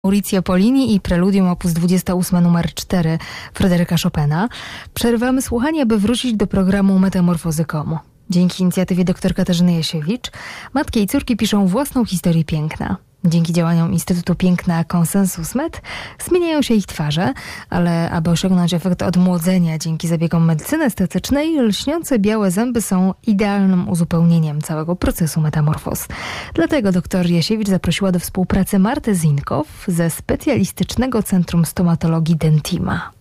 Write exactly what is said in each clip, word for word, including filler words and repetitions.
Maurizio Pollini i Preludium op. dwadzieścia osiem numer cztery Fryderyka Chopina. Przerwamy słuchanie, by wrócić do programu Metamorfozy kropka com. Dzięki inicjatywie dr Katarzyny Jasiewicz matki i córki piszą własną historię piękna. Dzięki działaniom Instytutu Piękna Konsensus Med zmieniają się ich twarze, ale aby osiągnąć efekt odmłodzenia dzięki zabiegom medycyny estetycznej, lśniące białe zęby są idealnym uzupełnieniem całego procesu metamorfoz. Dlatego dr Jasiewicz zaprosiła do współpracy Martę Zinkow ze Specjalistycznego Centrum Stomatologii Dentima.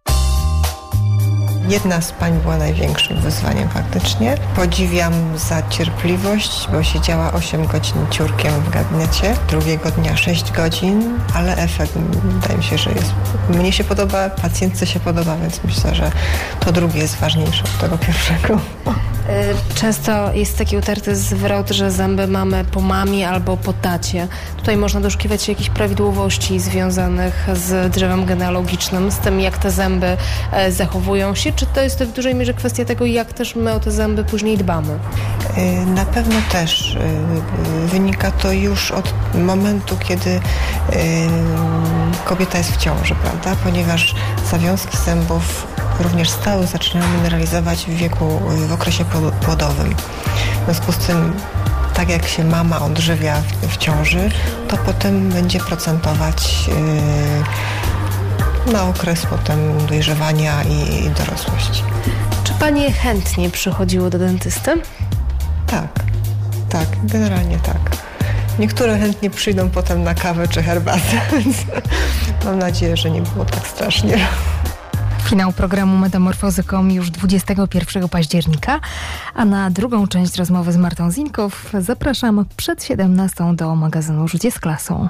Jedna z pań była największym wyzwaniem faktycznie. Podziwiam za cierpliwość, bo siedziała osiem godzin ciurkiem w gabinecie, drugiego dnia sześć godzin, ale efekt wydaje mi się, że jest... Mnie się podoba, pacjentce się podoba, więc myślę, że to drugie jest ważniejsze od tego pierwszego. Często jest taki utarty zwrot, że zęby mamy po mamie albo po tacie. Tutaj można doszukiwać się jakichś prawidłowości związanych z drzewem genealogicznym, z tym, jak te zęby zachowują się. Czy to jest w dużej mierze kwestia tego, jak też my o te zęby później dbamy? Na pewno też. Wynika to już od momentu, kiedy kobieta jest w ciąży, prawda? Ponieważ zawiązki zębów również stałe zaczynają mineralizować w wieku, w okresie płodowym. W związku z tym, tak jak się mama odżywia w, w ciąży, to potem będzie procentować yy, na okres potem dojrzewania i, i dorosłości. Czy panie chętnie przychodziły do dentysty? Tak, tak, generalnie tak. Niektóre chętnie przyjdą potem na kawę czy herbatę, więc mam nadzieję, że nie było tak strasznie. Finał programu Metamorfozy kropka com już dwudziestego pierwszego października, a na drugą część rozmowy z Martą Zinkow zapraszam przed siedemnastą do magazynu Życie z klasą.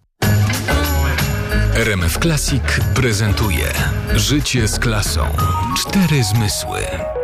R M F Classic prezentuje Życie z klasą. Cztery zmysły.